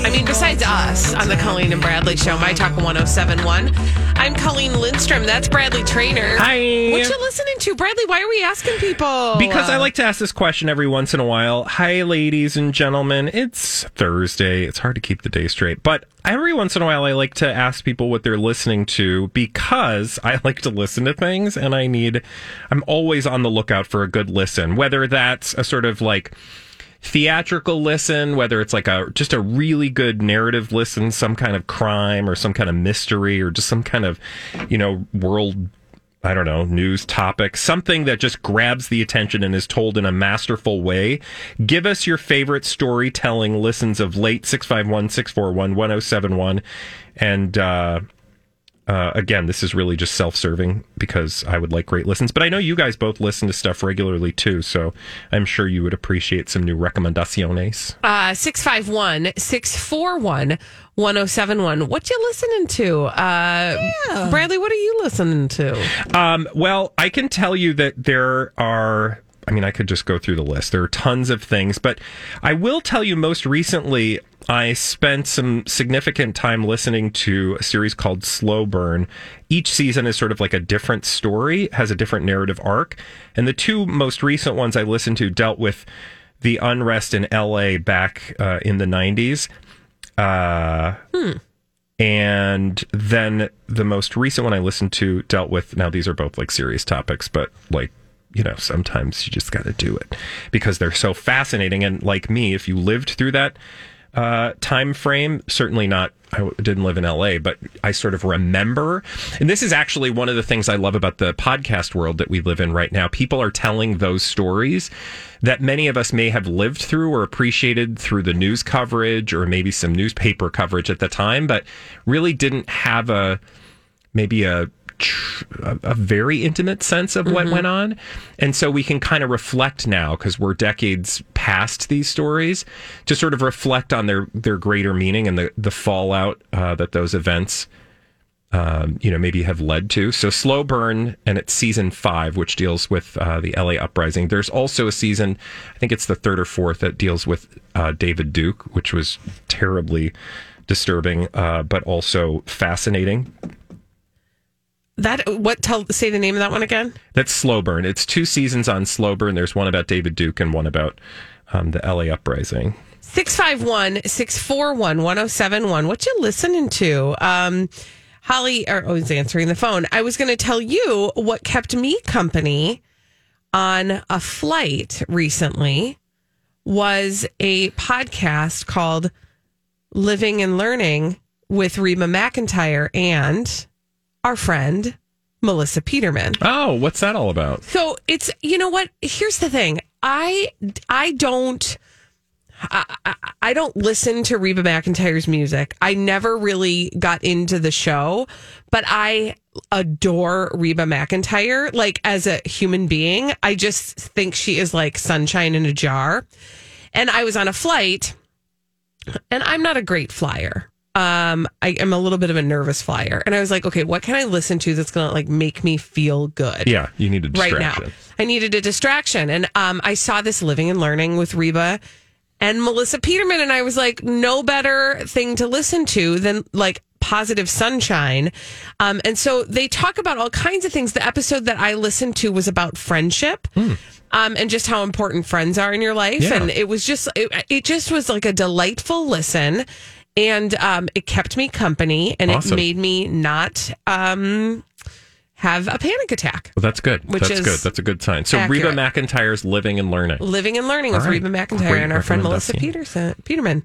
I mean, besides us on the Colleen and Bradley Show, My Talk 1071. I'm Colleen Lindstrom. That's Bradley Trainer. Hi. What you listening to, Bradley? Why are we asking people? Because I like to ask this question every once in a while. Hi, ladies and gentlemen. It's Thursday. It's hard to keep the day straight. But every once in a while, I like to ask people what they're listening to because I like to listen to things and I'm always on the lookout for a good listen, whether that's a sort of like theatrical listen, whether it's like just a really good narrative listen, some kind of crime or some kind of mystery or just some kind of, world, I don't know, news topic, something that just grabs the attention and is told in a masterful way. Give us your favorite storytelling listens of late, 651-641-1071. And, again, this is really just self-serving because I would like great listens. But I know you guys both listen to stuff regularly, too. So I'm sure you would appreciate some new recommendaciones. 651-641-1071. What you listening to? Bradley, what are you listening to? Well, I can tell you that there are... I could just go through the list. There are tons of things. But I will tell you most recently... I spent some significant time listening to a series called Slow Burn. Each season is sort of like a different story, has a different narrative arc. And the two most recent ones I listened to dealt with the unrest in LA back in the 90s. And then the most recent one I listened to dealt with, now these are both like serious topics, but like, sometimes you just got to do it because they're so fascinating. And like me, if you lived through that time frame, certainly not, I didn't live in LA, but I sort of remember, and this is actually one of the things I love about the podcast world that we live in right now. People are telling those stories that many of us may have lived through or appreciated through the news coverage or maybe some newspaper coverage at the time, but really didn't have a very intimate sense of what went on. And so we can kind of reflect now, because we're decades past these stories, to sort of reflect on their greater meaning and the fallout that those events maybe have led to. So Slow Burn, and it's season 5, which deals with the LA uprising. There's also a season, I think it's the 3rd or 4th, that deals with David Duke, which was terribly disturbing, but also fascinating. Say the name of that one again? That's Slow Burn. It's 2 seasons on Slow Burn. There's one about David Duke and one about the LA uprising. 651-641-1071. What you listening to? Holly is answering the phone. I was going to tell you what kept me company on a flight recently was a podcast called Living and Learning with Reba McEntire and our friend Melissa Peterman. Oh, what's that all about? So it's, what? Here's the thing. I don't listen to Reba McEntire's music. I never really got into the show, but I adore Reba McEntire. Like, as a human being, I just think she is like sunshine in a jar. And I was on a flight, and I'm not a great flyer. I am a little bit of a nervous flyer. And I was like, okay, what can I listen to that's going to like make me feel good? Yeah, you need a distraction. Right now. I needed a distraction. And I saw this Living and Learning with Reba and Melissa Peterman. And I was like, no better thing to listen to than like positive sunshine. And so they talk about all kinds of things. The episode that I listened to was about friendship. And just how important friends are in your life. Yeah. And it was just, it just was like a delightful listen. And it kept me company, and It made me not have a panic attack. Well, that's good. That's good. That's a good sign. So accurate. Reba McEntire's Living and Learning. Living and Learning with Reba McEntire and our friend Melissa Peterman.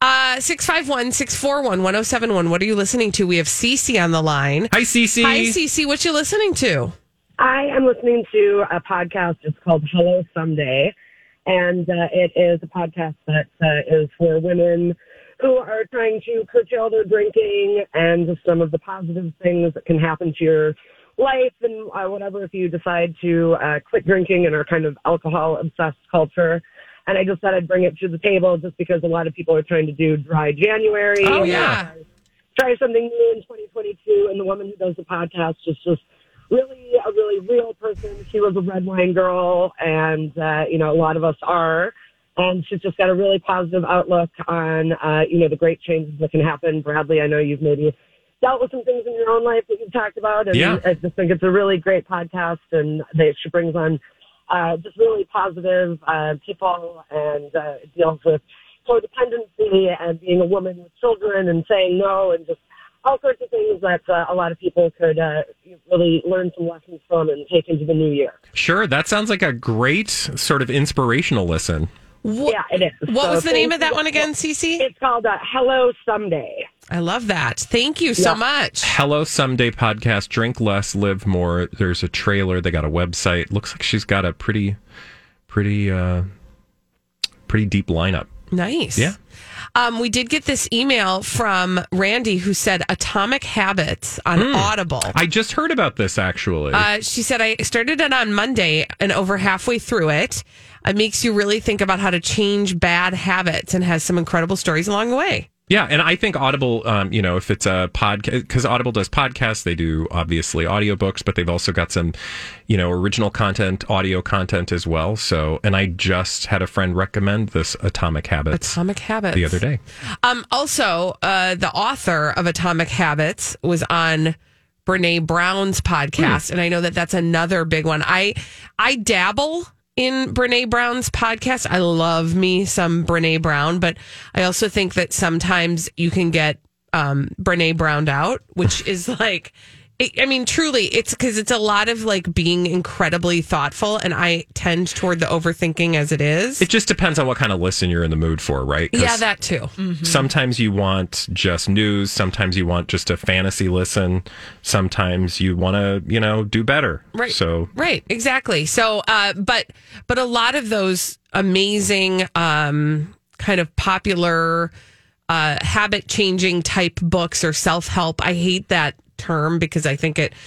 651-641-1071. What are you listening to? We have Cece on the line. Hi, Cece. Hi, Cece. What you listening to? I am listening to a podcast. It's called Hello Someday. And it is a podcast that is for women who are trying to curtail their drinking and just some of the positive things that can happen to your life and whatever if you decide to quit drinking and are kind of alcohol-obsessed culture. And I just thought I'd bring it to the table just because a lot of people are trying to do dry January. Oh, yeah. Try something new in 2022. And the woman who does the podcast is just really a really real person. She was a red wine girl, and, a lot of us are. And she's just got a really positive outlook on, the great changes that can happen. Bradley, I know you've maybe dealt with some things in your own life that you've talked about. And I just think it's a really great podcast. And she brings on just really positive people and deals with codependency and being a woman with children and saying no and just all sorts of things that a lot of people could really learn some lessons from and take into the new year. Sure. That sounds like a great sort of inspirational listen. Yeah, it is. What was the name of that one again, Cece? It's called Hello Someday. I love that. Thank you so much. Hello Someday podcast. Drink less, live more. There's a trailer. They got a website. Looks like she's got a pretty deep lineup. Nice. Yeah. We did get this email from Randy who said Atomic Habits on Audible. I just heard about this, actually. She said, I started it on Monday and over halfway through it. It makes you really think about how to change bad habits and has some incredible stories along the way. Yeah, and I think Audible, if it's a podcast, because Audible does podcasts, they do obviously audiobooks, but they've also got some, original content, audio content as well. So, and I just had a friend recommend this Atomic Habits the other day. Also, the author of Atomic Habits was on Brene Brown's podcast, and I know that that's another big one. I dabble in Brene Brown's podcast. I love me some Brene Brown, but I also think that sometimes you can get Brene Browned out, which is like, truly, it's because it's a lot of like being incredibly thoughtful, and I tend toward the overthinking as it is. It just depends on what kind of listen you're in the mood for, right? Yeah, that too. Mm-hmm. Sometimes you want just news. Sometimes you want just a fantasy listen. Sometimes you want to, do better. Right. So right, exactly. So, but a lot of those amazing kind of popular habit changing type books or self help. I hate that term because I think it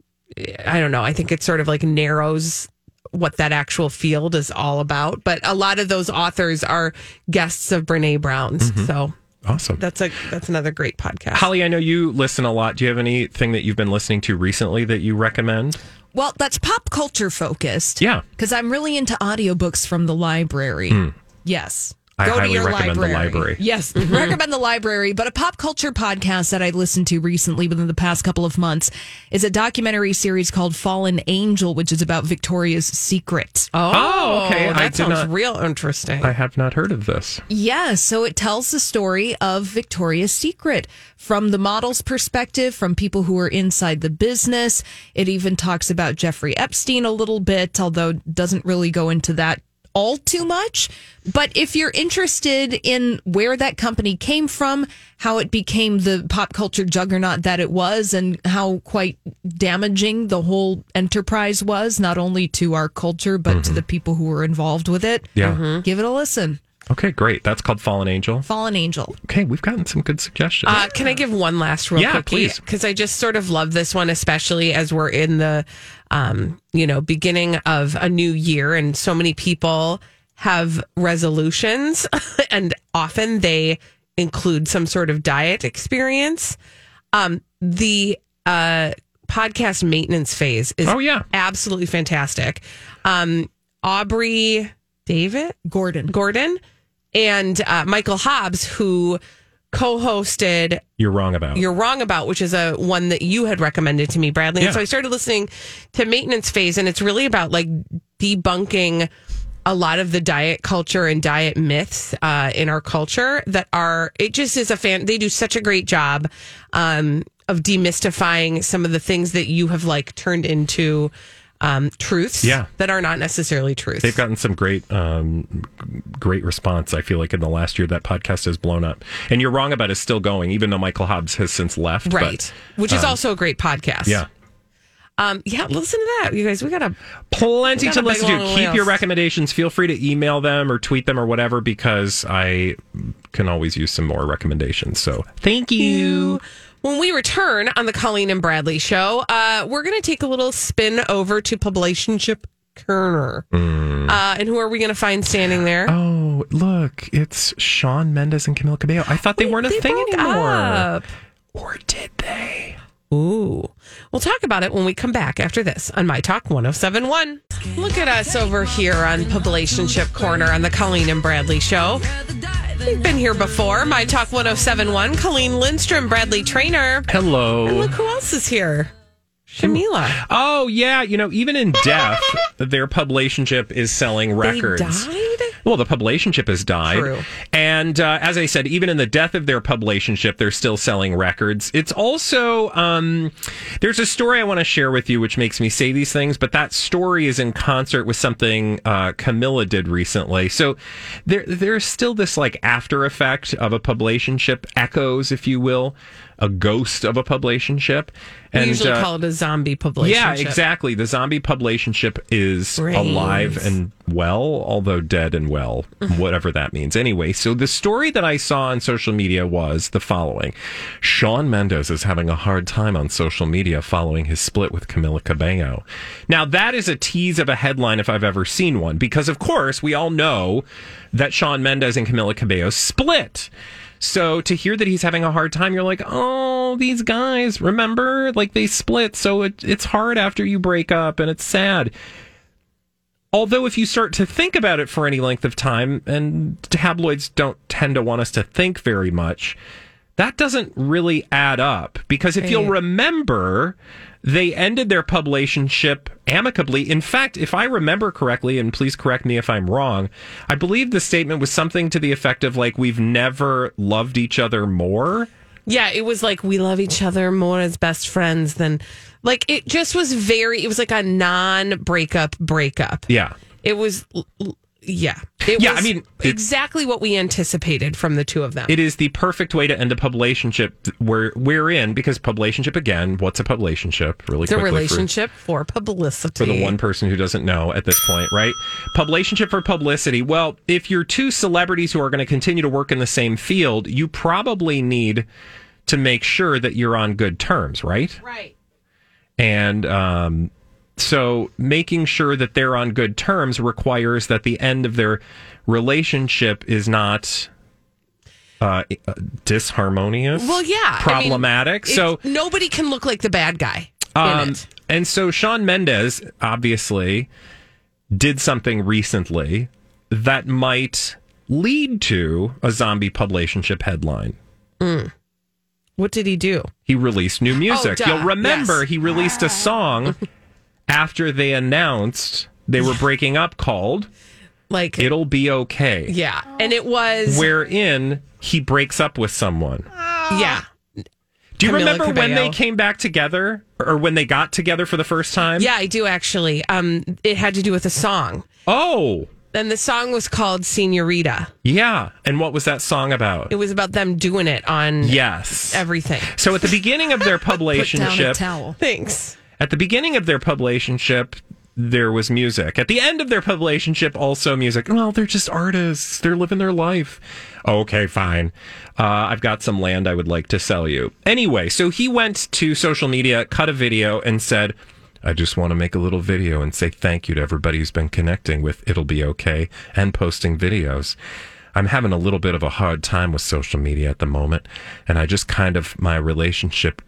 sort of like narrows what that actual field is all about. But a lot of those authors are guests of Brene Brown's. Mm-hmm. So awesome. That's another great podcast. Holly, I know you listen a lot. Do you have anything that you've been listening to recently that you recommend? Well, that's pop culture focused. Yeah. Because I'm really into audiobooks from the library. Yes. I Go to highly your recommend library. the library. Yes, recommend the library. But a pop culture podcast that I listened to recently within the past couple of months is a documentary series called Fallen Angel, which is about Victoria's Secret. Oh, okay. That sounds real interesting. I have not heard of this. Yeah, so it tells the story of Victoria's Secret from the model's perspective, from people who are inside the business. It even talks about Jeffrey Epstein a little bit, although doesn't really go into that all too much. But if you're interested in where that company came from, how it became the pop culture juggernaut that it was, and how quite damaging the whole enterprise was, not only to our culture, but to the people who were involved with it, give it a listen. Okay, great. That's called Fallen Angel. Fallen Angel. Okay, we've gotten some good suggestions. Can I give one last real quick? Please. Because I just sort of love this one, especially as we're in the, beginning of a new year, and so many people have resolutions, and often they include some sort of diet experience. The podcast Maintenance Phase is absolutely fantastic. Aubrey Gordon and Michael Hobbs, who co-hosted You're Wrong About, which is a one that you had recommended to me, Bradley. Yeah. And so I started listening to Maintenance Phase, and it's really about like debunking a lot of the diet culture and diet myths in our culture that are, it just is they do such a great job of demystifying some of the things that you have like turned into truths that are not necessarily truths. They've gotten some great response. I feel like in the last year that podcast has blown up. And You're Wrong About is still going, even though Michael Hobbs has since left. Right. Which is also a great podcast. Yeah. Listen to that, you guys. We got plenty to listen to. Keep your list. recommendations. Feel free to email them or tweet them or whatever, because I can always use some more recommendations. So thank you. When we return on the Colleen and Bradley show, we're going to take a little spin over to Publicationship Kerner. And who are we going to find standing there? Oh, look, it's Shawn Mendes and Camila Cabello. I thought they weren't a thing anymore. Up. Or did they? Ooh. We'll talk about it when we come back after this on My Talk 1071. Look at us over here on Publicationship Corner on the Colleen and Bradley Show. We've been here before. My Talk 1071, Colleen Lindstrom, Bradley Trainer. Hello. And look who else is here. Shamila. Oh, yeah. Even in death, their Publicationship is selling records. They died? Well, the Publicationship has died. True. And as I said, even in the death of their Publicationship, they're still selling records. It's also, there's a story I want to share with you, which makes me say these things, but that story is in concert with something Camilla did recently. So there's still this like after effect of a Publicationship, echoes, if you will, a ghost of a Publicationship. We And usually call it a zombie Publicationship. yeah, exactly. The zombie Publicationship is alive and well, although dead and well, whatever that means. Anyway, so the story that I saw on social media was the following. Shawn Mendes is having a hard time on social media following his split with Camila Cabello. Now, that is a tease of a headline if I've ever seen one, because, of course, we all know that Shawn Mendes and Camila Cabello split. So to hear that he's having a hard time, you're like, oh, these guys, remember? Like, they split, so it's hard after you break up, and it's sad. Although if you start to think about it for any length of time, and tabloids don't tend to want us to think very much, that doesn't really add up. Because if you'll remember, they ended their Publicationship amicably. In fact, if I remember correctly, and please correct me if I'm wrong, I believe the statement was something to the effect of, like, we've never loved each other more. Yeah, it was like we love each other more as best friends than, like, it just was it was like a non-breakup breakup. Yeah. It was, yeah. It was exactly what we anticipated from the two of them. It is the perfect way to end a Publicationship where we're in, because Publicationship, again, what's a Publicationship? Really it's a quickly relationship for publicity. For the one person who doesn't know at this point, right? Publicationship for publicity. Well, if you're two celebrities who are going to continue to work in the same field, you probably need to make sure that you're on good terms, right? Right. And so making sure that they're on good terms requires that the end of their relationship is not disharmonious. Well, yeah. Problematic. I mean, so nobody can look like the bad guy in it. And so Shawn Mendes obviously did something recently that might lead to a zombie Publicationship headline. What did he do? He released new music. You'll remember he released a song after they announced they were breaking up called like It'll Be Okay. Yeah. And it was wherein he breaks up with someone. Yeah. Do you Camila remember when Cabello. they came back together, or when they got together for the first time? Yeah, I do actually. It had to do with a song. Oh. And the song was called Señorita. Yeah. And what was that song about? It was about them doing it on everything. So at the beginning of their Put down a Publicationship, towel. Thanks. at the beginning of their Publicationship, there was music. At the end of their Publicationship, also music. Well, they're just artists. They're living their life. Okay, fine. I've got some land I would like to sell you. Anyway, so he went to social media, cut a video, and said, I just want to make a little video and say thank you to everybody who's been connecting with It'll Be Okay and posting videos. I'm having a little bit of a hard time with social media at the moment, and I just kind of my relationship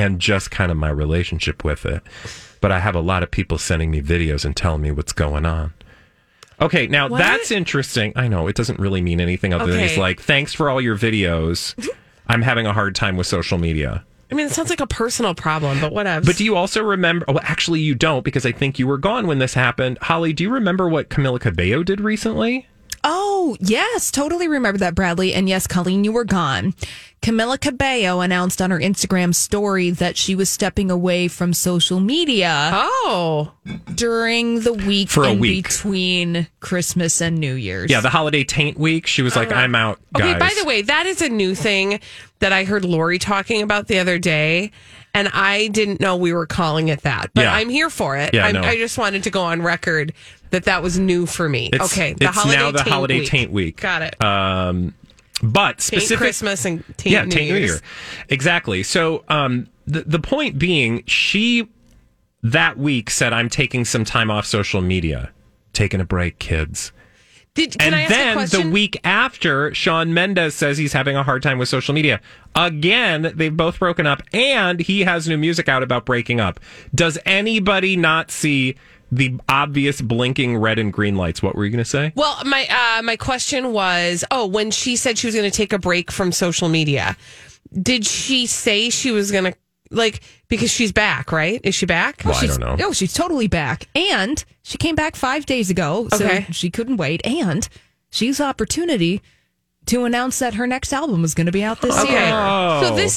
with it. But I have a lot of people sending me videos and telling me what's going on. Okay, now that's interesting. I know, it doesn't really mean anything other than he's like, thanks for all your videos. I'm having a hard time with social media. I mean, it sounds like a personal problem, but whatever. But do you also remember... Well, actually, you don't, because I think you were gone when this happened. Holly, do you remember what Camila Cabello did recently? Oh, yes, totally remember that, Bradley. And yes, Colleen, you were gone. Camila Cabello announced on her Instagram story that she was stepping away from social media during the week between Christmas and New Year's. Yeah, the holiday taint week. She was like, I'm out, guys. Okay, by the way, that is a new thing that I heard Lori talking about the other day, and I didn't know we were calling it that. But I'm here for it. Yeah, I just wanted to go on record that was new for me. It's now the holiday taint week. Got it. But specific Christmas and taint New Year. Exactly. So the point being, she that week said, I'm taking some time off social media. Taking a break, kids. Can I ask a then question? the week after, Shawn Mendes says he's having a hard time with social media. Again, they've both broken up, and he has new music out about breaking up. Does anybody not see the obvious blinking red and green lights? What were you going to say? Well, my question was, when she said she was going to take a break from social media, did she say she was going to, because she's back, right? Is she back? Well, I don't know. No, she's totally back. And she came back 5 days ago, so she couldn't wait. And she used the opportunity to announce that her next album was going to be out this year. So this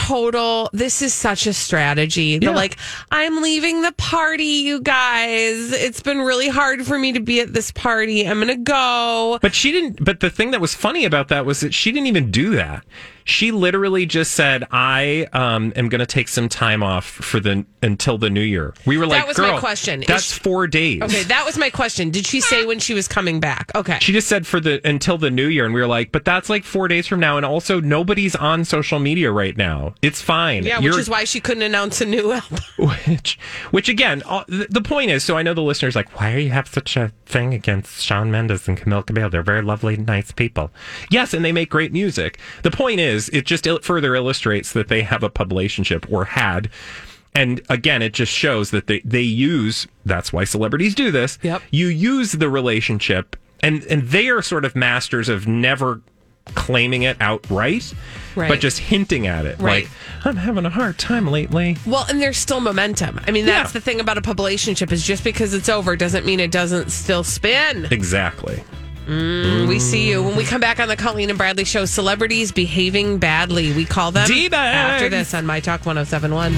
is such a strategy. Yeah. I'm leaving the party, you guys. It's been really hard for me to be at this party. I'm going to go. But but the thing that was funny about that was that she didn't even do that. She literally just said, I am going to take some time off until the new year. We were like, that was girl, my question. That's 4 days. Okay, that was my question. Did she say when she was coming back? Okay. She just said until the new year, and we were like, but that's 4 days from now, and also nobody's on social media right now. It's fine. Yeah, which is why she couldn't announce a new album. Which again, the point is, so I know the listeners why do you have such a thing against Shawn Mendes and Camille Cabello? They're very lovely, nice people. Yes, and they make great music. The point is, it just further illustrates that they have a publicationship, or had. And again, it just shows that they use, that's why celebrities do this. Yep. You use the relationship, and they are sort of masters of never claiming it outright, but just hinting at it. Right. I'm having a hard time lately. Well, and there's still momentum. I mean, that's the thing about a publicationship, is just because it's over doesn't mean it doesn't still spin. Exactly. We see you. When we come back on the Colleen and Bradley Show, celebrities behaving badly. We call them D-bags. after this on My Talk 1071.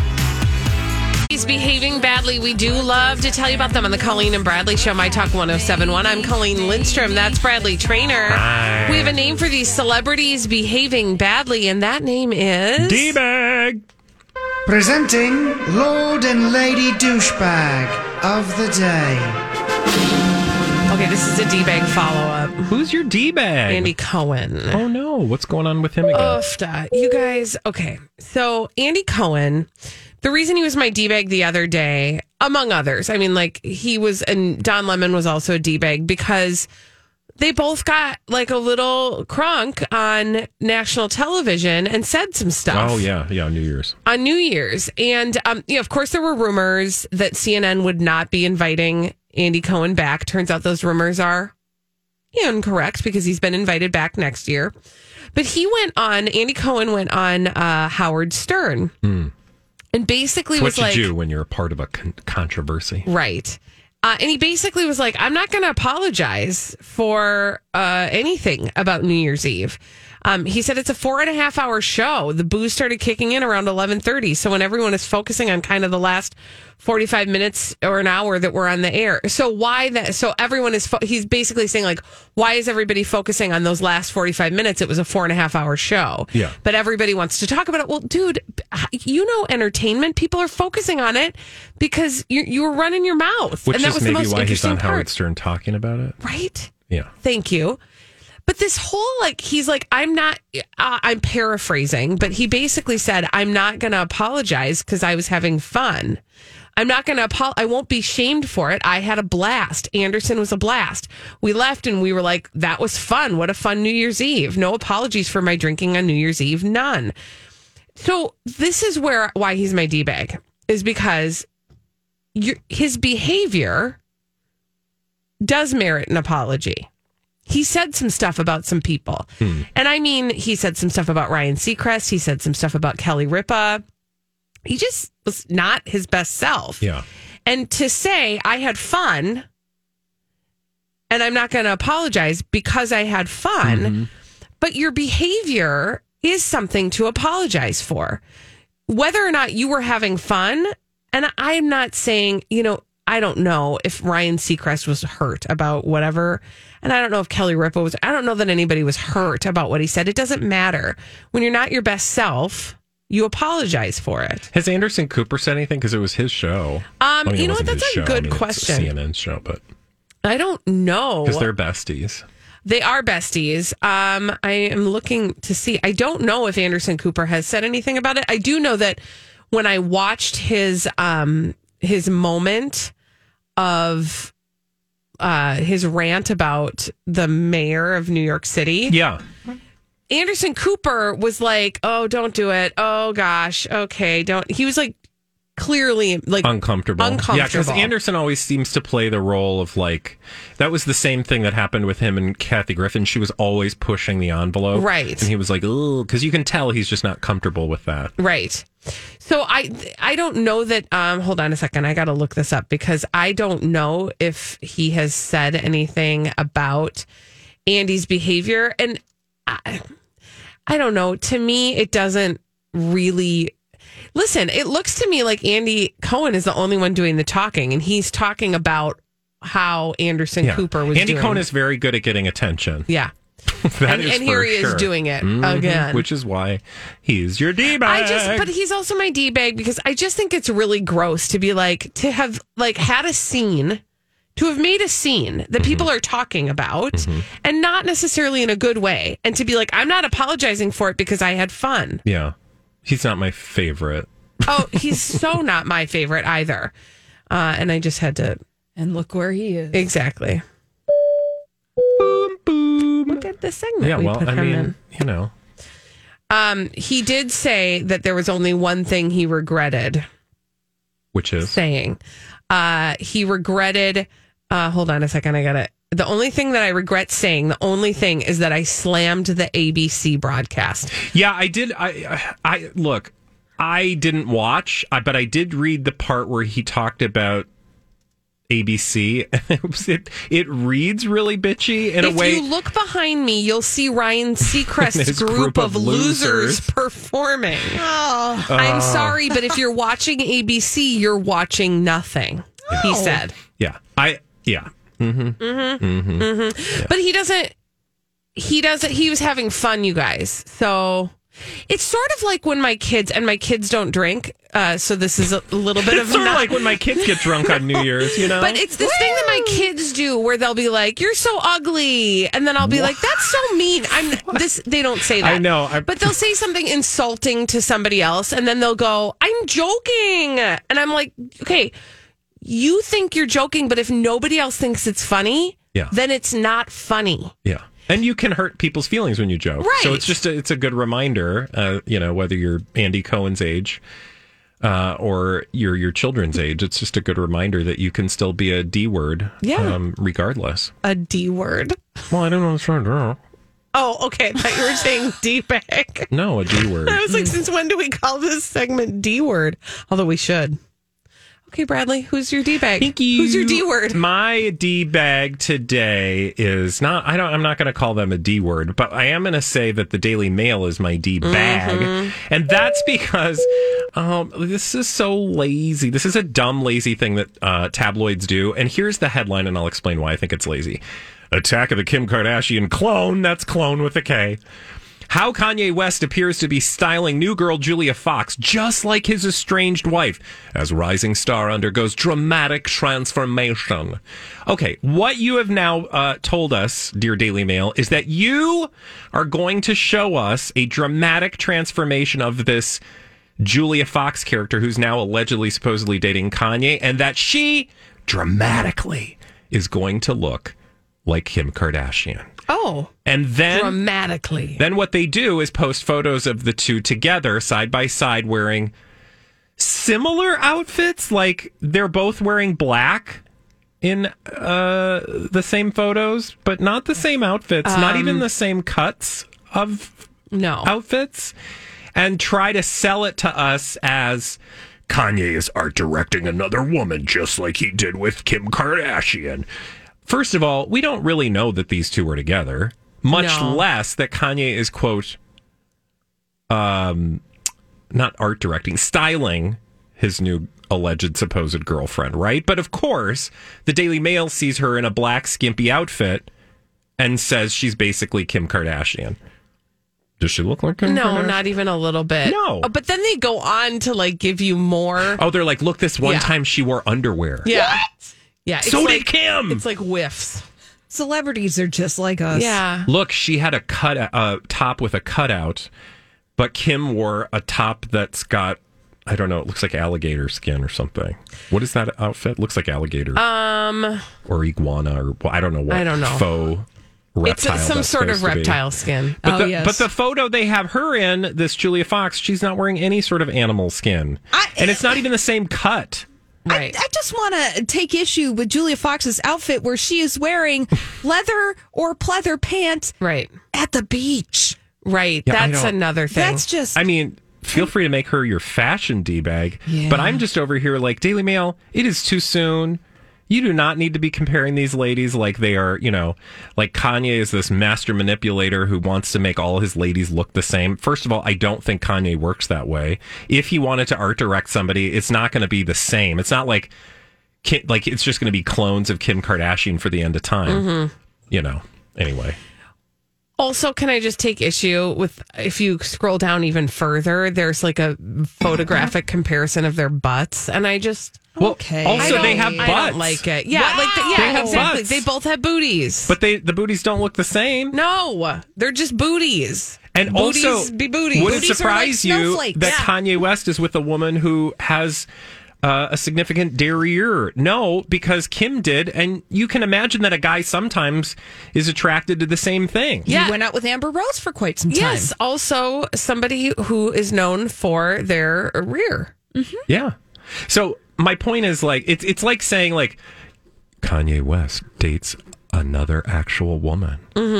He's behaving badly. We do love to tell you about them on the Colleen and Bradley Show, My Talk 1071. I'm Colleen Lindstrom. That's Bradley Trainer. Hi. We have a name for these celebrities behaving badly, and that name is D-bag. Presenting Lord and Lady Douchebag of the Day. Okay, this is a D-bag follow-up. Who's your D-bag? Andy Cohen. Oh, no. What's going on with him again? Oofta. You guys, okay. So, Andy Cohen, the reason he was my D-bag the other day, among others, I mean, he was, and Don Lemon was also a D-bag, because they both got a little crunk on national television and said some stuff. Oh, yeah. Yeah, New Year's. On New Year's. And, of course, there were rumors that CNN would not be inviting Andy Cohen back. Turns out those rumors are incorrect, because he's been invited back next year. But Andy Cohen went on Howard Stern. And basically What you do when you're a part of a controversy. Right. And he basically was like, I'm not going to apologize for anything about New Year's Eve. He said it's a 4.5 hour show. The booze started kicking in around 11:30. So when everyone is focusing on kind of the last 45 minutes or an hour that we're on the air. So why that? So everyone is, he's basically saying why is everybody focusing on those last 45 minutes? It was a 4.5 hour show. Yeah. But everybody wants to talk about it. Well, dude, entertainment, people are focusing on it because you were running your mouth. Which and that is was the maybe most why he's interesting on part. Howard Stern talking about it. Right? Yeah. Thank you. But this whole, he's like, I'm paraphrasing, but he basically said, I'm not going to apologize because I was having fun. I'm not going to I won't be shamed for it. I had a blast. Anderson was a blast. We left and we were like, that was fun. What a fun New Year's Eve. No apologies for my drinking on New Year's Eve. None. So this is why he's my D-bag, is because his behavior does merit an apology. He said some stuff about some people. And I mean, he said some stuff about Ryan Seacrest. He said some stuff about Kelly Ripa. He just was not his best self. Yeah. And to say I had fun and I'm not going to apologize because I had fun, but your behavior is something to apologize for. Whether or not you were having fun, and I'm not saying, I don't know if Ryan Seacrest was hurt about whatever. And I don't know if Kelly Ripa was. I don't know that anybody was hurt about what he said. It doesn't matter. When you're not your best self, you apologize for it. Has Anderson Cooper said anything? Because it was his show. You know what? That's a good question. It's a CNN show, but I don't know. Because they're besties. They are besties. I am looking to see. I don't know if Anderson Cooper has said anything about it. I do know that when I watched his moment of his rant about the mayor of New York City. Yeah. Anderson Cooper was like, "Oh, don't do it. Oh gosh, okay, don't." He was like clearly like uncomfortable. Yeah, because Anderson always seems to play the role of like, that was the same thing that happened with him and Kathy Griffin. She was always pushing the envelope, right? And he was like, "Oh," because you can tell he's just not comfortable with that, right? So I don't know that. Hold on a second, I got to look this up because I don't know if he has said anything about Andy's behavior, and I don't know. To me, it doesn't really. Listen, it looks to me like Andy Cohen is the only one doing the talking, and he's talking about how Anderson Cooper was Andy doing. Cohen is very good at getting attention. Yeah. and here he is doing it again. Which is why he's your D-bag. But he's also my D-bag because I just think it's really gross to be like, to have like had a scene, to have made a scene that people are talking about and not necessarily in a good way. And to be like, I'm not apologizing for it because I had fun. Yeah. He's not my favorite. Oh, he's so not my favorite either. And I just had to. And look where he is. Exactly. Boom, boom. Look at the segment. Yeah, we well, put I him mean, in. He did say that there was only one thing he regretted. Which is? Saying. He regretted. Hold on a second. I got it. The only thing that I regret saying, the only thing is that I slammed the ABC broadcast. Yeah, I did. I look, I didn't watch, but I did read the part where he talked about ABC. It reads really bitchy in a way. If you look behind me, you'll see Ryan Seacrest's group of losers performing. Oh. I'm sorry, but if you're watching ABC, you're watching nothing, he said. Yeah. Yeah. But he doesn't, he was having fun, you guys. So it's sort of like when my kids don't drink. So this is a little bit it's sort of like when my kids get drunk on New Year's, you know? But it's this thing that my kids do where they'll be like, "You're so ugly." And then I'll be like, "That's so mean." They don't say that. I know. But they'll say something insulting to somebody else and then they'll go, "I'm joking." And I'm like, "Okay, you think you're joking, but if nobody else thinks it's funny, then it's not funny." Yeah. And you can hurt people's feelings when you joke. Right. So it's just it's a good reminder, whether you're Andy Cohen's age or you're your children's age, it's just a good reminder that you can still be a D word regardless. A D word? Well, I don't know what I'm trying to do. Oh, okay. I thought you were saying D-bag. No, a D word. I was like, since when do we call this segment D word? Although we should. Okay, Bradley, who's your D-bag? Thank you. Who's your D-word? My D-bag today is not, I'm not going to call them a D-word, but I am going to say that the Daily Mail is my D-bag. And that's because this is so lazy. This is a dumb, lazy thing that tabloids do. And here's the headline, and I'll explain why I think it's lazy. Attack of the Kim Kardashian clone. That's clone with a K. How Kanye West appears to be styling new girl Julia Fox just like his estranged wife as rising star undergoes dramatic transformation. Okay, what you have now told us, dear Daily Mail, is that you are going to show us a dramatic transformation of this Julia Fox character who's now allegedly, supposedly dating Kanye, and that she dramatically is going to look like Kim Kardashian. Oh, and then dramatically. Then what they do is post photos of the two together, side by side, wearing similar outfits. Like they're both wearing black in the same photos, but not the same outfits, not even the same cuts of outfits, and try to sell it to us as Kanye is art directing another woman, just like he did with Kim Kardashian. First of all, we don't really know that these two are together, much less that Kanye is, quote, not art directing, styling his new alleged supposed girlfriend, right? But of course, the Daily Mail sees her in a black skimpy outfit and says she's basically Kim Kardashian. Does she look like Kim Kardashian? No, not even a little bit. No. Oh, but then they go on to like give you more. Oh, they're like, look, this one time she wore underwear. Yeah. What? Yeah, so like, did Kim. It's like whiffs. Celebrities are just like us. Yeah. Look, she had a top with a cutout, but Kim wore a top that's got I don't know. It looks like alligator skin or something. What is that outfit? Looks like alligator. Or iguana or I don't know what. I don't know. Faux reptile. It's some that's sort of supposed to be. reptile skin. But yes. but the photo they have her in, this Julia Fox, she's not wearing any sort of animal skin. And it's not even the same cut. Right. I just want to take issue with Julia Fox's outfit where she is wearing leather or pleather pants Right. at the beach. Right. Yeah, I That's don't- another thing. That's just... I mean, feel free to make her your fashion D-bag. Yeah. But I'm just over here like, Daily Mail, it is too soon. You do not need to be comparing these ladies like they are, like Kanye is this master manipulator who wants to make all his ladies look the same. First of all, I don't think Kanye works that way. If he wanted to art direct somebody, it's not going to be the same. It's not like it's just going to be clones of Kim Kardashian for the end of time. Anyway. Also, can I just take issue with, if you scroll down even further, there's like a photographic comparison of their butts, and I just... Well, Okay. also they have butts. I don't like it. Yeah, Wow. They have exactly. butts. They both have booties. But the booties don't look the same. No, they're just booties. And booties also, be booties. would it Booties are surprise like you snowflakes. that Yeah. Kanye West is with a woman who has a significant derriere? No, because Kim did, and you can imagine that a guy sometimes is attracted to the same thing. He Yeah. went out with Amber Rose for quite some time. Yes, also somebody who is known for their rear. Yeah. So my point is, like, it's like saying, like, Kanye West dates another actual woman.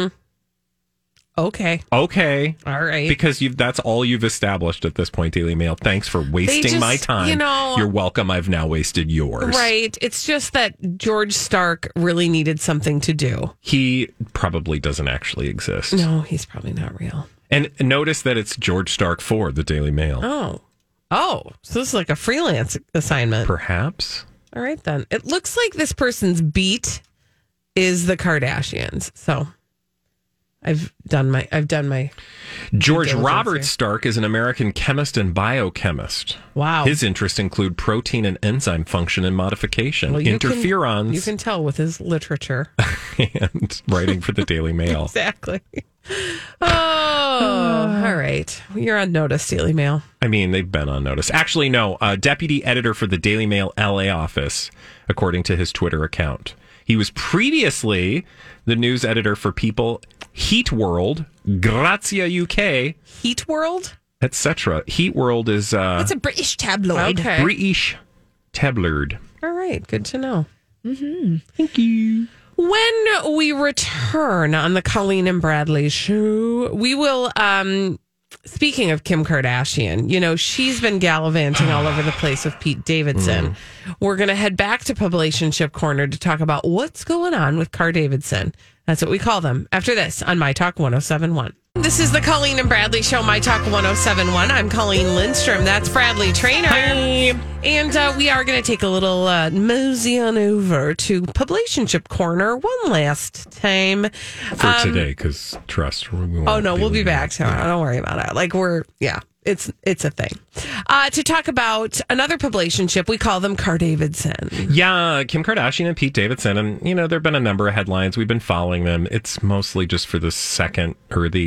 Okay. Okay. All right. Because that's all you've established at this point, Daily Mail. Thanks for wasting just, my time. You're welcome. I've now wasted yours. Right. It's just that George Stark really needed something to do. He probably doesn't actually exist. No, he's probably not real. And notice that it's George Stark for the Daily Mail. Oh, so this is like a freelance assignment. Perhaps. All right, then. It looks like this person's beat is the Kardashians. So I've done my George diligence Robert here. Stark is an American chemist and biochemist. Wow. His interests include protein and enzyme function and modification, Well, you interferons, you can tell with his literature. and writing for the Daily Mail. Exactly. Oh, all right. You're on notice, Daily Mail. I mean, they've been on notice. Actually, no. Deputy editor for the Daily Mail LA office, according to his Twitter account. He was previously the news editor for People, Heat World, Grazia UK, Heat World? etc. Heat World is It's a British tabloid. Okay. British tabloid. All right. Good to know. Thank you. When we return on the Colleen and Bradley show, we will, speaking of Kim Kardashian, she's been gallivanting all over the place with Pete Davidson. We're going to head back to Publicationship Corner to talk about what's going on with Car Davidson. That's what we call them. After this on My Talk 1071. This is the Colleen and Bradley Show, My Talk 1071. I'm Colleen Lindstrom. That's Bradley Trainer. Hi. And we are going to take a little mosey on over to Publicationship Corner one last time. For today, because trust. We won't Oh, no, we'll be leaving back it. tomorrow. Don't worry about it. It's a thing. To talk about another publicationship, we call them Car Davidson. Yeah, Kim Kardashian and Pete Davidson. And, there have been a number of headlines. We've been following them. It's mostly just for the second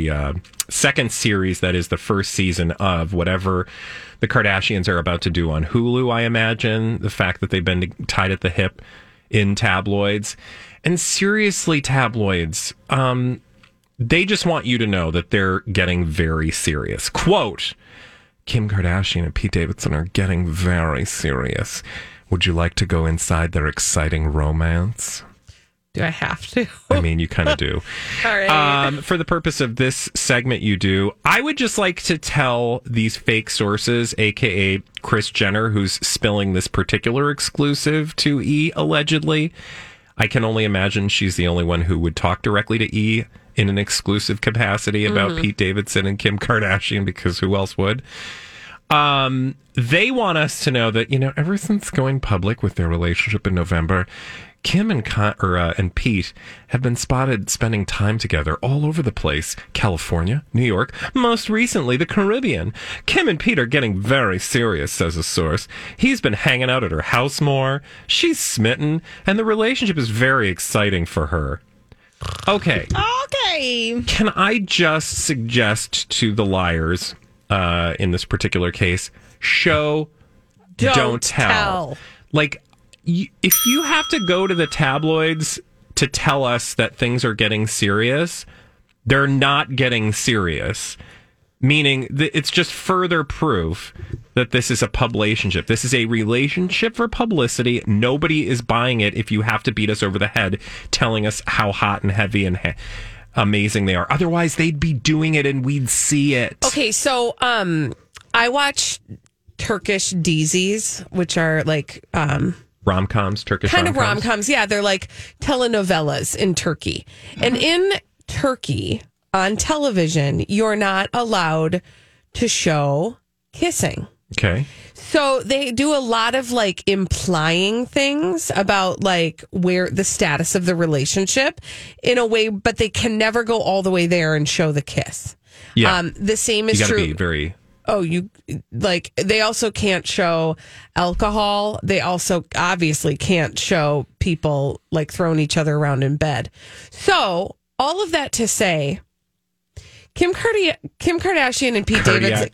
series, that is the first season of whatever the Kardashians are about to do on Hulu, I imagine. The fact that they've been tied at the hip in tabloids. And seriously, tabloids, they just want you to know that they're getting very serious. Quote, Kim Kardashian and Pete Davidson are getting very serious. Would you like to go inside their exciting romance? Do I have to? I mean, you kind of do. All right. For the purpose of this segment, you do. I would just like to tell these fake sources, a.k.a. Kris Jenner, who's spilling this particular exclusive to E! allegedly. I can only imagine she's the only one who would talk directly to E! in an exclusive capacity about Pete Davidson and Kim Kardashian, because who else would? They want us to know that, ever since going public with their relationship in November, Kim and Pete have been spotted spending time together all over the place. California, New York, most recently the Caribbean. Kim and Pete are getting very serious, says a source. He's been hanging out at her house more. She's smitten, and the relationship is very exciting for her. Okay. Can I just suggest to the liars in this particular case, show, don't tell. Like, if you have to go to the tabloids to tell us that things are getting serious, they're not getting serious. Meaning it's just further proof that this is a publicationship. This is a relationship for publicity. Nobody is buying it if you have to beat us over the head telling us how hot and heavy and amazing they are. Otherwise, they'd be doing it and we'd see it. Okay, so I watch Turkish dizies, which are like... rom-coms, Turkish kind rom-coms? of rom-coms. Yeah, they're like telenovelas in Turkey. And in Turkey... on television, you're not allowed to show kissing. Okay. So they do a lot of like implying things about like where the status of the relationship in a way, but they can never go all the way there and show the kiss. Yeah. The same is you gotta true. Be very... Oh, you like they also can't show alcohol. They also obviously can't show people like throwing each other around in bed. So all of that to say, Kim Kardashian and Pete Davidson.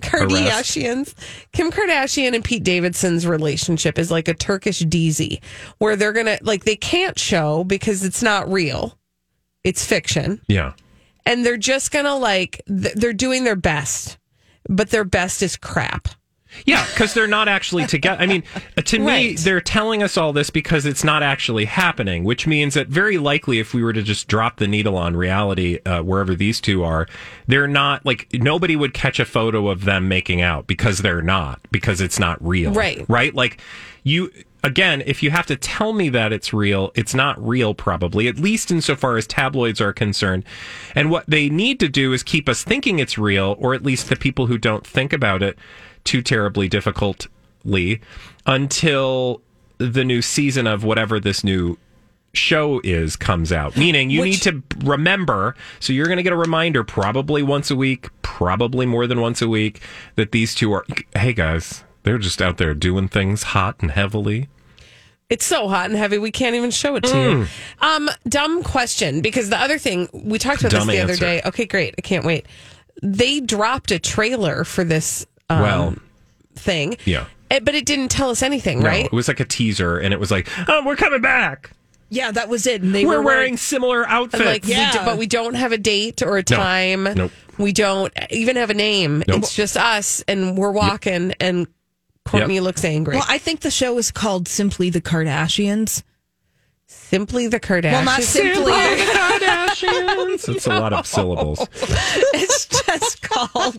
Kim Kardashian and Pete Davidson's relationship is like a Turkish dizi, where they're gonna like they can't show because it's not real, it's fiction. Yeah, and they're just gonna like they're doing their best, but their best is crap. Yeah, because they're not actually together. I mean, to me, they're telling us all this because it's not actually happening, which means that very likely if we were to just drop the needle on reality wherever these two are, they're not, like, nobody would catch a photo of them making out because they're not, because it's not real. Right. Right? Like, again, if you have to tell me that it's real, it's not real probably, at least insofar as tabloids are concerned. And what they need to do is keep us thinking it's real, or at least the people who don't think about it too terribly difficultly, until the new season of whatever this new show is comes out. Meaning you need to remember, so you're going to get a reminder probably once a week, probably more than once a week, that these two are, hey guys, they're just out there doing things hot and heavily. It's so hot and heavy, we can't even show it to you. Dumb question, because the other thing, we talked about this the other day. Okay, great. I can't wait. They dropped a trailer for this thing. Yeah. But it didn't tell us anything, right? It was like a teaser, and it was like, oh, we're coming back. Yeah, that was it. And they were wearing similar outfits. Like, but we don't have a date or a time. Nope. We don't even have a name. Nope. It's just us, and we're walking, and Courtney looks angry. Well, I think the show is called Simply the Kardashians. Simply the Kardashians? Well, not Simply the Kardashians. It's a lot of syllables. It's just called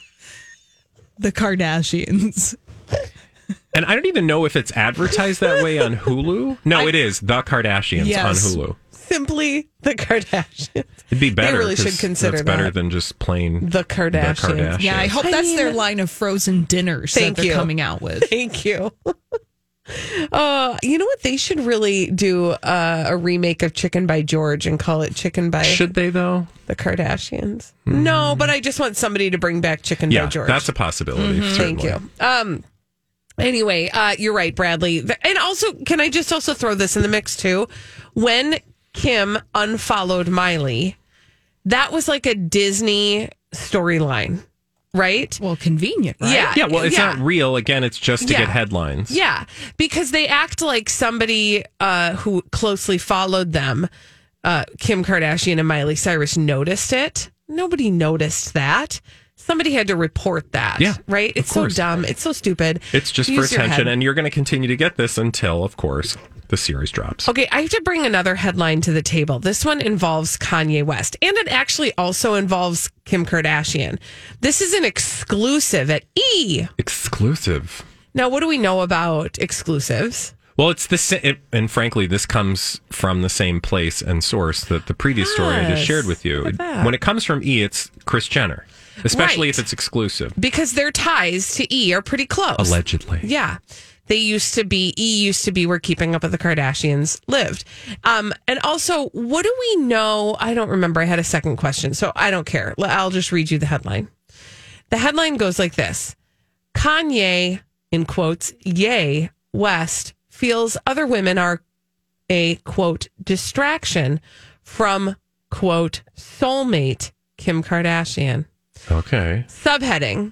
The Kardashians. And I don't even know if it's advertised that way on Hulu. No, it is The Kardashians on Hulu. Simply the Kardashians. It'd be better. They really should consider that's better than just plain The Kardashians. Yeah, I hope that's their line of frozen dinners that they're coming out with. Thank you. You know what? They should really do a remake of Chicken by George and call it Chicken by... Should they, though? The Kardashians. No, but I just want somebody to bring back Chicken by George. That's a possibility. Thank you. Anyway, you're right, Bradley. And also, can I just also throw this in the mix, too? When Kim unfollowed Miley, that was like a Disney storyline. Right? Well, convenient, right? Yeah, well, it's not real. Again, it's just to get headlines. Yeah, because they act like somebody who closely followed them, Kim Kardashian and Miley Cyrus, noticed it. Nobody noticed that. Somebody had to report that. Yeah, right? It's so dumb. It's so stupid. It's just for attention, and you're going to continue to get this until, of course, the series drops. Okay, I have to bring another headline to the table. This one involves Kanye West, and it actually also involves Kim Kardashian. This is an exclusive at E! Exclusive. Now, what do we know about exclusives? Well, it's the and frankly, this comes from the same place and source that the previous story I just shared with you. When it comes from E, it's Kris Jenner, especially if it's exclusive. Because their ties to E are pretty close. Allegedly. Yeah. E used to be where Keeping Up with the Kardashians lived. And also, what do we know? I don't remember. I had a second question, so I don't care. I'll just read you the headline. The headline goes like this. Kanye, in quotes, yay, West, feels other women are a, quote, distraction from, quote, soulmate Kim Kardashian. Okay. Subheading.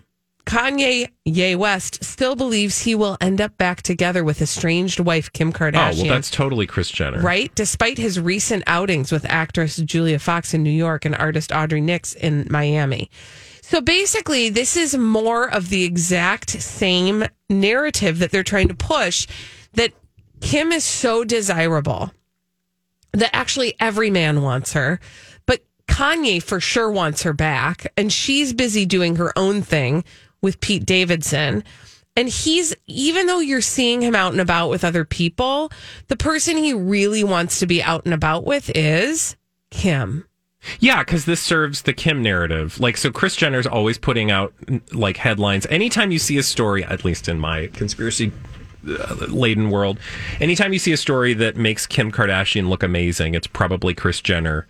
Kanye Ye West still believes he will end up back together with estranged wife Kim Kardashian. Oh, well, that's totally Kris Jenner. Right? Despite his recent outings with actress Julia Fox in New York and artist Audrey Nix in Miami. So basically, this is more of the exact same narrative that they're trying to push, that Kim is so desirable that actually every man wants her. But Kanye for sure wants her back, and she's busy doing her own thing with Pete Davidson. And he's, even though you're seeing him out and about with other people, the person he really wants to be out and about with is Kim. Yeah, because this serves the Kim narrative. Like, so Kris Jenner's always putting out like headlines. Anytime you see a story, at least in my conspiracy laden world, anytime you see a story that makes Kim Kardashian look amazing, it's probably Kris Jenner,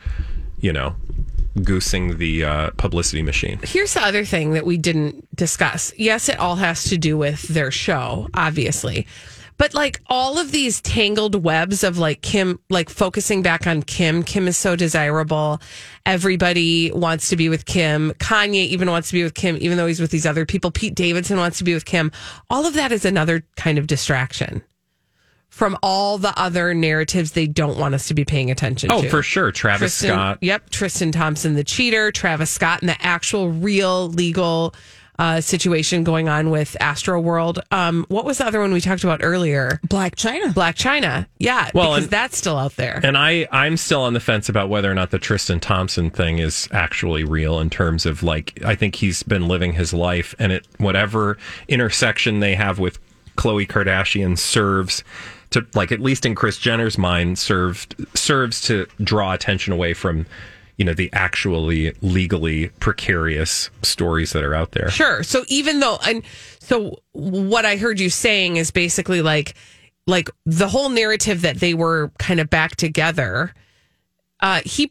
goosing the publicity machine. Here's the other thing that we didn't discuss. Yes, it all has to do with their show, obviously. But like all of these tangled webs of like Kim, like focusing back on Kim. Kim is so desirable. Everybody wants to be with Kim. Kanye even wants to be with Kim, even though he's with these other people. Pete Davidson wants to be with Kim. All of that is another kind of distraction from all the other narratives they don't want us to be paying attention to. Oh, for sure. Travis Scott. Yep. Tristan Thompson, the cheater. Travis Scott, and the actual real legal situation going on with Astroworld. What was the other one we talked about earlier? Black China. Yeah, well, because that's still out there. And I'm still on the fence about whether or not the Tristan Thompson thing is actually real, in terms of like, I think he's been living his life, and whatever intersection they have with Khloe Kardashian serves to, like, at least in Kris Jenner's mind, serves to draw attention away from the actually legally precarious stories that are out there. Sure. So even though, and so what I heard you saying is basically like the whole narrative that they were kind of back together. It's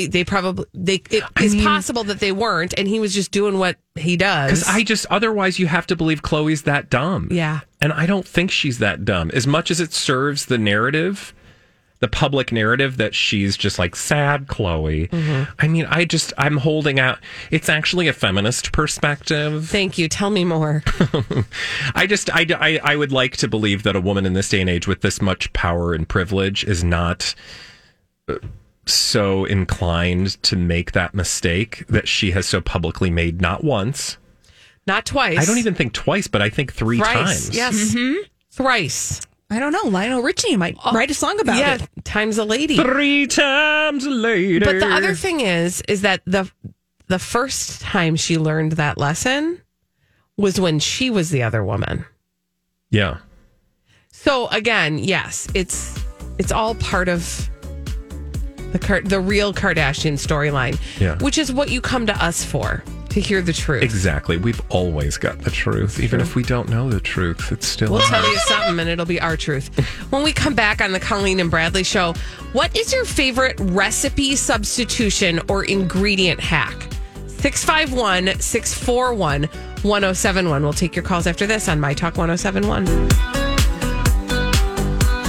possible that they weren't, and he was just doing what he does. Because otherwise you have to believe Khloe's that dumb. Yeah. And I don't think she's that dumb. As much as it serves the narrative, the public narrative that she's just like sad Khloe. Mm-hmm. I mean, I'm holding out. It's actually a feminist perspective. Thank you. Tell me more. I would like to believe that a woman in this day and age with this much power and privilege is not so inclined to make that mistake that she has so publicly made, not once. Not twice. I don't even think twice, but I think three times. Yes. Mm-hmm. Thrice. I don't know. Lionel Richie might write a song about it. Times a lady. 3 times a lady. But the other thing is that the first time she learned that lesson was when she was the other woman. Yeah. So again, yes, it's all part of the real Kardashian storyline, which is what you come to us for, to hear the truth. Exactly. We've always got the truth. Even if we don't know the truth, it's still We'll tell you something, and it'll be our truth. When we come back on the Colleen and Bradley Show, what is your favorite recipe substitution or ingredient hack? 651-641-1071. We'll take your calls after this on My Talk 1071.